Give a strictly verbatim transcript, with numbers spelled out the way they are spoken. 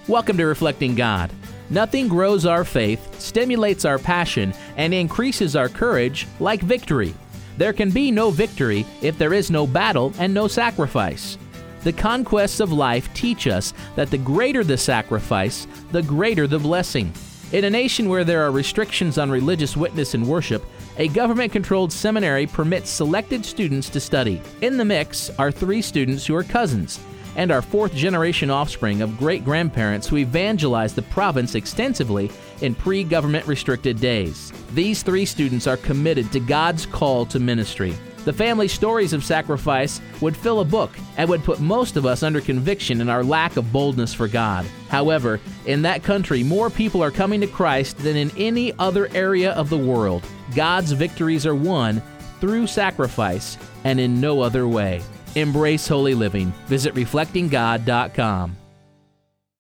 Welcome to Reflecting God. Nothing grows our faith, stimulates our passion, and increases our courage like victory. There can be no victory if there is no battle and no sacrifice. The conquests of life teach us that the greater the sacrifice, the greater the blessing. In a nation where there are restrictions on religious witness and worship, a government-controlled seminary permits selected students to study. In the mix are three students who are cousins, and our fourth-generation offspring of great-grandparents who evangelized the province extensively in pre-government restricted days. These three students are committed to God's call to ministry. The family stories of sacrifice would fill a book and would put most of us under conviction in our lack of boldness for God. However, in that country, more people are coming to Christ than in any other area of the world. God's victories are won through sacrifice and in no other way. Embrace holy living. Visit reflecting god dot com.